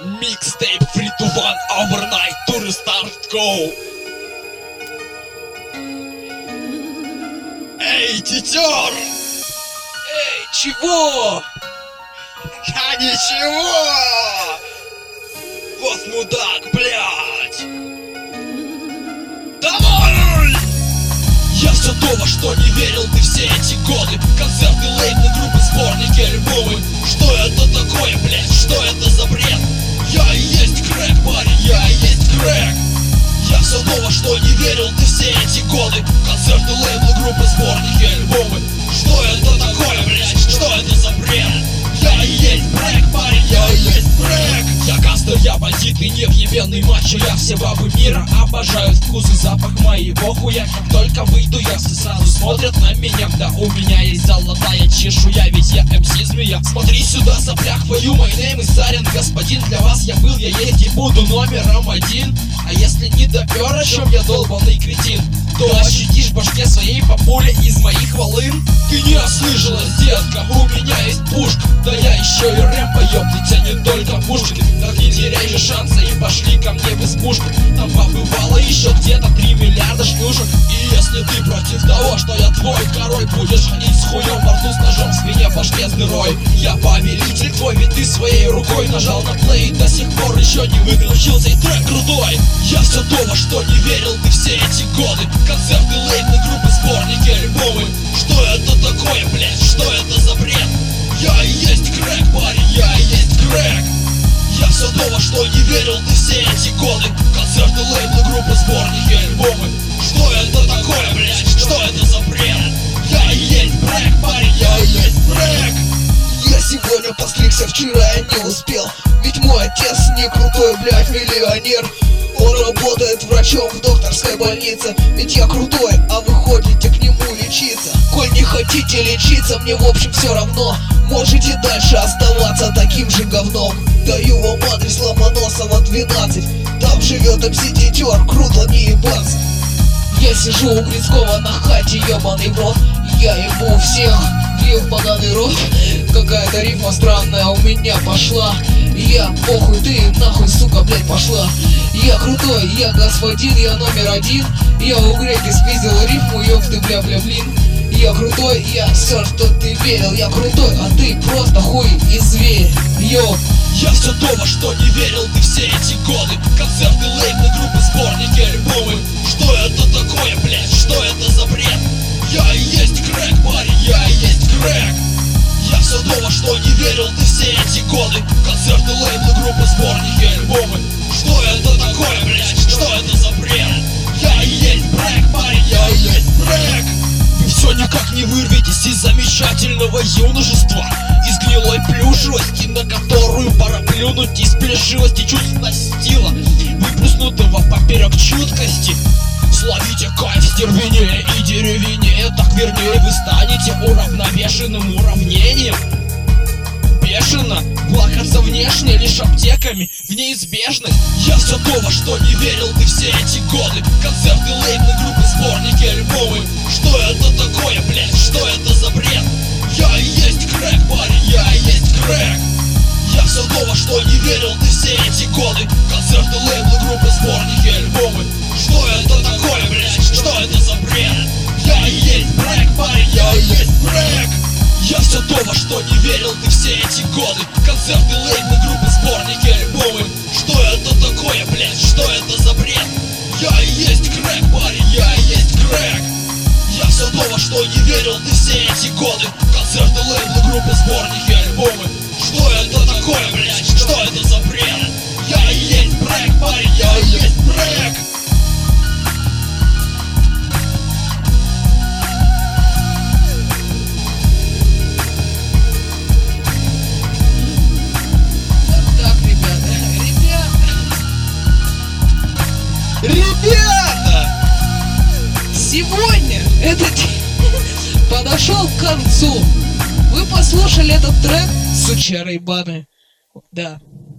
Mixtape 3 to 1 overnight to restart go. Эй, тетер! Эй, чего? А ничего! Вот мудак, блядь! Давай! Я все то, во что не верил ты все эти годы. Концерты, лейблы, группы, сборники, альбомы. Что это такое, блядь? Что это за бред? Я и есть крэк, парень, я и есть крэк. Я все то, во что не верил ты все эти годы. Концерты, лейблы, группы, сборники, альбомы. Что это такое, блядь? Что это за бред? Я и есть брэк, парень, я и есть брэк. Я гангстер, я бандит и невъебенный мачо. Я все бабы мира обожают вкус и запах моего хуя. Как только выйду, я все сразу смотрят на меня. Да у меня есть золотая чешуя, ведь я MC змея. Смотри сюда, сопляк, твою, my name is Сарин, господин. Для вас я был, я есть и буду номером один. А если не допер, о чем я долбанный кретин, то ощутишь в башке своей по пуле из моих волын. Ты не ослышалась, детка, у меня есть пушка. Да я еще и рэп поёб, ведь а не только пушки. Так не теряй же шанса и пошли ко мне без пушки. Там побывало еще где-то 3 миллиарда шлюшек. И если ты против того, что я твой король, будешь ходить с хуем во рту, с ножом в спине, в башке с дырой. Я повелитель твой, ведь ты своей рукой нажал на плей и до сих пор еще не выключился, и трек крутой. Я все то, во что не верил ты все эти годы. Концерты, лейблы, группы, сборники, альбомы. Что это такое, блядь? Что это за бред? Я и есть крэк, парень, я и есть крэк. Я все то, во что не верил ты все эти годы. Концерты, лейблы, группы, сборники, альбомы. Что это такое, блядь? Что это за бред? Я и есть брэк, парень, я и есть брэк. Я сегодня постригся, вчера я не успел. Ведь мой отец не крутой, блядь, миллионер. Он работает врачом в докторской больнице. Ведь я крутой, а вы ходите к нему лечиться. Коль не хотите лечиться, мне в общем все равно. Можете дальше оставаться таким же говном. Даю вам адрес Ломоносова 12. Там живет МС-тетер, круто не ебаться. Я сижу у Грицкого на хате, ебаный в рот. Я ебу всех, ебаный рот. Какая-то рифма странная у меня пошла. Я похуй, ты нахуй, сука, блядь, пошла. Я крутой, я господин, я номер один. Я у греки спиздил рифму, ёб ты, бля-бля, блин. Я крутой, я все, что ты верил. Я крутой, а ты просто хуй и зверь, ёб. Я все то, во что не верил ты все эти годы. Концерты, лейблы, группы, сборники, альбомы. Что это такое, блядь? Что это за бред? Я и есть крэк, парень, я и есть крэк. Я все то, во что не верил ты все эти годы. Концерты, лейблы, группы, сборники, альбомы. Что это такое, блядь? Что это за бред? Я и есть брэк, парень, я и есть брэк. Вы все никак не вырветесь из замечательного юношества, из гнилой плюшевости, на которую пора плюнуть, из плешивости чувства стила, выплеснутого поперек чуткости. Словите кайф стервенее и деревенее, так вернее вы станете уравновешенным уравнением. Бешено плакаться внешне лишь аптеками в неизбежность. Я все то, во что не верил ты все эти годы. Концерты, лейблы, группы, сборники, альбомы. Что это такое, блядь? Что это за бред? Я и есть крэк, парень, я и есть крэк. Я все то, во что не верил ты все эти годы. Концерты, лейблы, группы, сборники, альбомы. Что это такое, блядь? Что это за бред? Я и есть брэк, парень, я и есть брэк. Я все то, во что не верил ты все эти годы. Концерты, лейблы, группы, сборники, альбомы. Что это такое, блядь? Что это за бред? Я и есть крэк, парень, я и есть крэк. Я все то, во что не верил ты все эти годы. Концерты, лейблы, группы, сборники, альбомы. Что это такое, блядь? Что это за бред? Я и есть брэк, парень, я и есть брэк. Ребята! Сегодня этот день подошел к концу. Вы послушали этот трек, сучары ебаные. Да.